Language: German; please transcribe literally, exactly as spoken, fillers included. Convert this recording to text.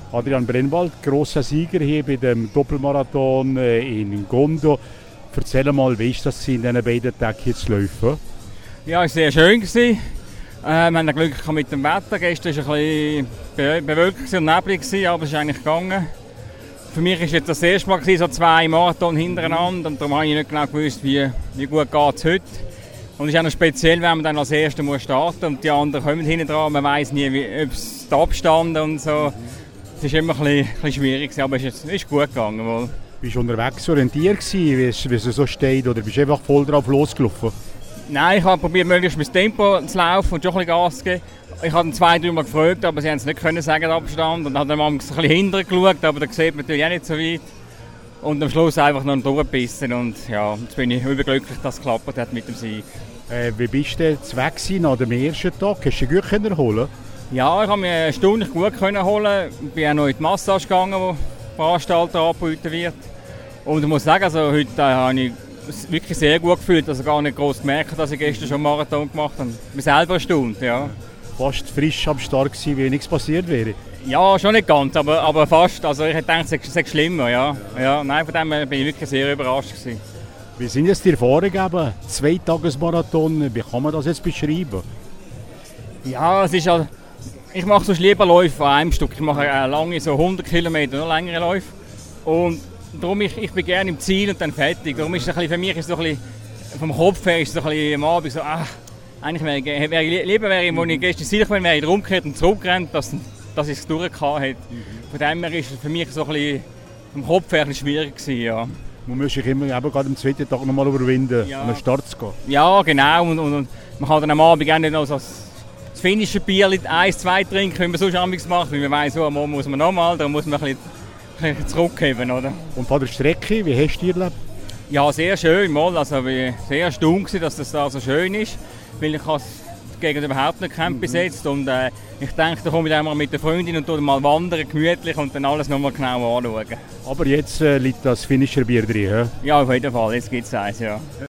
Adrian Brennwald, grosser Sieger hier bei dem Doppelmarathon in Gondo. Erzähl mal, wie war das in diesen beiden Tagen hier zu laufen? Ja, es war sehr schön. Äh, wir hatten Glück mit dem Wetter. Gestern war es ein bisschen bewölkt und neblig, aber es ist eigentlich gegangen. Für mich war es das erste Mal so zwei Marathon hintereinander und darum habe ich nicht genau gewusst, wie, wie gut es heute. Und es ist auch noch speziell, wenn man dann als Erster muss starten und die anderen kommen hinten dran. Man weiss nie, ob es der Abstand und so. Es war immer ein bisschen, ein bisschen schwierig, aber es ist, ist gut gegangen. Wohl. Bist du unterwegs orientiert gewesen, wie es, wie es so steht, oder bist du einfach voll drauf losgelaufen? Nein, ich habe probiert, möglichst mit Tempo zu laufen und schon ein bisschen Gas zu geben. Ich habe zwei, drei Mal gefragt, aber sie haben es nicht können sagen, den Abstand. Und habe dann mal ein bisschen hinterher geschaut, aber da sieht man natürlich auch nicht so weit. Und am Schluss einfach noch durchgebissen. Und ja, jetzt bin ich überglücklich, dass es geklappt hat mit dem Sieg. Äh, wie bist du weg nach dem ersten Tag? Hast du dich gut können holen? Ja, ich konnte mich erstaunlich gut können holen. Ich bin auch noch in die Massage gegangen, die Veranstalter angeboten wird. Und ich muss sagen, also heute äh, habe ich es wirklich sehr gut gefühlt. Also gar nicht groß gemerkt, dass ich gestern schon einen Marathon gemacht habe. Ich bin selber erstaunt, ja. Fast frisch am Start gewesen, wie nichts passiert wäre? Ja, schon nicht ganz, aber, aber fast. Also ich hätte gedacht, es sei schlimmer, ja. Ja, nein, von dem bin ich wirklich sehr überrascht gewesen. Wie sind jetzt die Erfahrungen? Zwei Tagesmarathon, wie kann man das jetzt beschreiben? Ja, es ist ja, ich mache sonst lieber Läufe an einem Stück. Ich mache lange, so hundert Kilometer, noch längere Läufe. Und darum, ich, ich bin gerne im Ziel und dann fertig. Darum ist es für mich ist es so ein bisschen, vom Kopf her ist es so ein bisschen am Abend so, ach, eigentlich wäre, wäre ich, lieber wäre ich, als ich gestern sicher bin, wäre ich rumgekehrt und zurückgerannt, dass, dass ich es durchgehabt hätte. Von dem her ist es für mich so ein bisschen vom Kopf her ein bisschen schwierig gewesen, ja. Man muss sich immer eben gerade am zweiten Tag noch mal überwinden, ja. an den Start zu gehen. Ja, genau. Und, und, und man kann dann am Abend gerne noch so das finnische Bier eins, zwei trinken, wie man sonst amigs macht, weil man weiss, so, am Morgen muss man nochmal, da muss man ein bisschen, ein bisschen zurückgeben, oder? Und von der Strecke, wie hast du die erlebt? Ja, sehr schön. Mal. Also, ich war sehr erstaunt, dass das da so schön ist, weil ich es gegen überhaupt nicht kennt bis jetzt. Und äh, ich denke, da komme ich dann mal mit der Freundin und mal wandern, gemütlich und dann alles nochmal genau anschauen. Aber jetzt äh, liegt das finnische Bier drin, he? Ja, auf jeden Fall. Jetzt gibt es eins, ja.